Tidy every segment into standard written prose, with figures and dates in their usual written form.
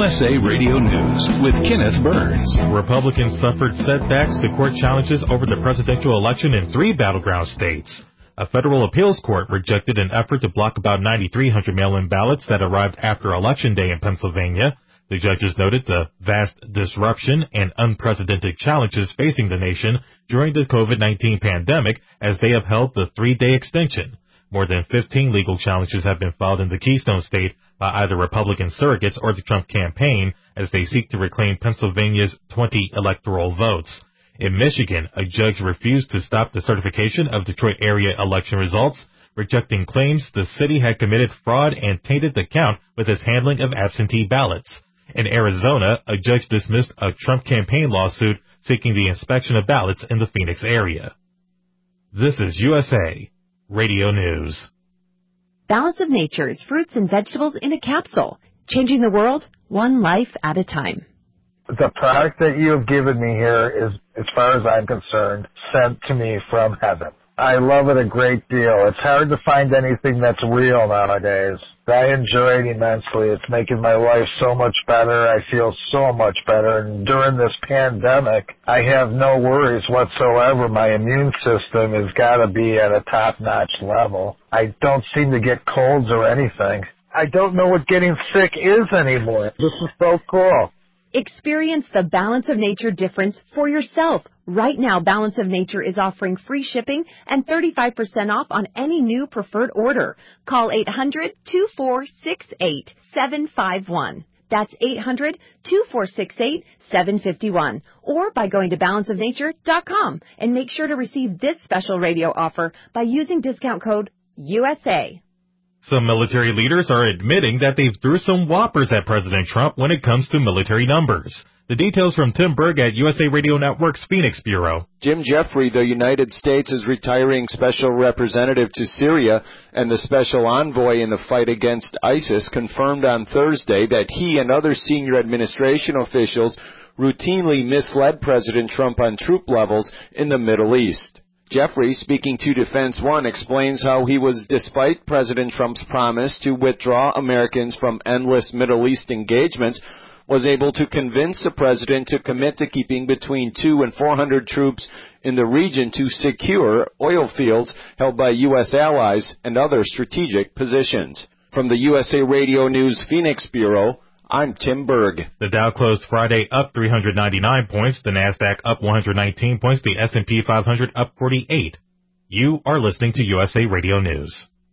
USA Radio News with Kenneth Burns. Republicans suffered setbacks to court challenges over the presidential election in 3 battleground states. A federal appeals court rejected an effort to block about 9,300 mail-in ballots that arrived after Election Day in Pennsylvania. The judges noted the vast disruption and unprecedented challenges facing the nation during the COVID-19 pandemic as they upheld the 3-day extension. More than 15 legal challenges have been filed in the Keystone State by either Republican surrogates or the Trump campaign as they seek to reclaim Pennsylvania's 20 electoral votes. In Michigan, a judge refused to stop the certification of Detroit area election results, rejecting claims the city had committed fraud and tainted the count with its handling of absentee ballots. In Arizona, a judge dismissed a Trump campaign lawsuit seeking the inspection of ballots in the Phoenix area. This is USA Radio News. Balance of Nature's fruits and vegetables in a capsule, changing the world one life at a time. The product that you have given me here is, as far as I'm concerned, sent to me from heaven. I love it a great deal. It's hard to find anything that's real nowadays. I enjoy it immensely. It's making my life so much better. I feel so much better. And during this pandemic, I have no worries whatsoever. My immune system has got to be at a top-notch level. I don't seem to get colds or anything. I don't know what getting sick is anymore. This is so cool. Experience the Balance of Nature difference for yourself. Right now, Balance of Nature is offering free shipping and 35% off on any new preferred order. Call 800-2468-751. That's 800-2468-751. Or by going to balanceofnature.com and make sure to receive this special radio offer by using discount code USA. Some military leaders are admitting that they've threw some whoppers at President Trump when it comes to military numbers. The details from Tim Berg at USA Radio Network's Phoenix Bureau. Jim Jeffrey, the United States is retiring special representative to Syria and the special envoy in the fight against ISIS, confirmed on Thursday that he and other senior administration officials routinely misled President Trump on troop levels in the Middle East. Jeffrey, speaking to Defense One, explains how he was, despite President Trump's promise to withdraw Americans from endless Middle East engagements, was able to convince the president to commit to keeping between 200 and 400 troops in the region to secure oil fields held by U.S. allies and other strategic positions. From the USA Radio News Phoenix Bureau, I'm Tim Berg. The Dow closed Friday up 399 points, the Nasdaq up 119 points, the S&P 500 up 48. You are listening to USA Radio News.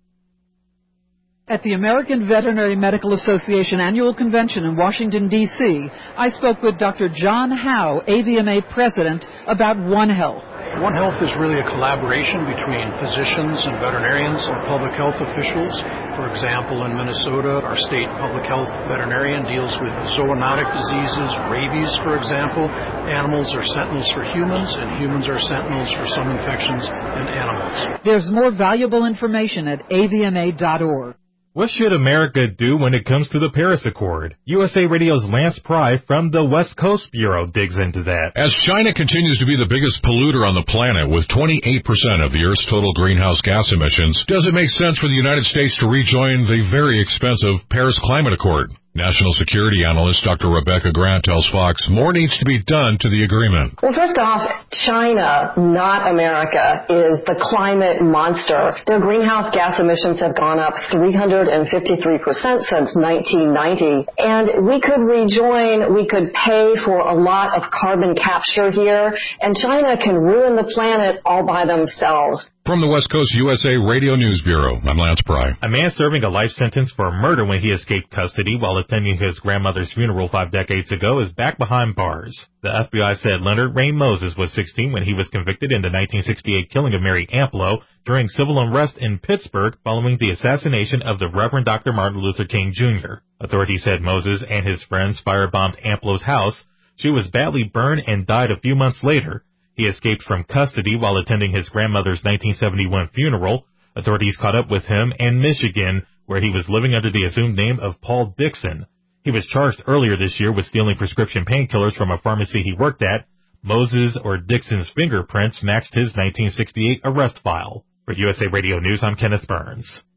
At the American Veterinary Medical Association Annual Convention in Washington, D.C., I spoke with Dr. John Howe, AVMA President, about One Health. One Health is really a collaboration between physicians and veterinarians and public health officials. For example, in Minnesota, our state public health veterinarian deals with zoonotic diseases, rabies, for example. Animals are sentinels for humans, and humans are sentinels for some infections in animals. There's more valuable information at avma.org. What should America do when it comes to the Paris Accord? USA Radio's Lance Pry from the West Coast Bureau digs into that. As China continues to be the biggest polluter on the planet with 28% of the Earth's total greenhouse gas emissions, does it make sense for the United States to rejoin the very expensive Paris Climate Accord? National security analyst Dr. Rebecca Grant tells Fox more needs to be done to the agreement. Well, first off, China, not America, is the climate monster. Their greenhouse gas emissions have gone up 353% since 1990. And we could rejoin, we could pay for a lot of carbon capture here, and China can ruin the planet all by themselves. From the West Coast USA Radio News Bureau, I'm Lance Pry. A man serving a life sentence for murder when he escaped custody while attending his grandmother's funeral 5 decades ago is back behind bars. The FBI said Leonard Ray Moses was 16 when he was convicted in the 1968 killing of Mary Amplo during civil unrest in Pittsburgh following the assassination of the Reverend Dr. Martin Luther King Jr. Authorities said Moses and his friends firebombed Amplo's house. She was badly burned and died a few months later. He escaped from custody while attending his grandmother's 1971 funeral. Authorities caught up with him in Michigan, where he was living under the assumed name of Paul Dixon. He was charged earlier this year with stealing prescription painkillers from a pharmacy he worked at. Moses or Dixon's fingerprints matched his 1968 arrest file. For USA Radio News, I'm Kenneth Burns.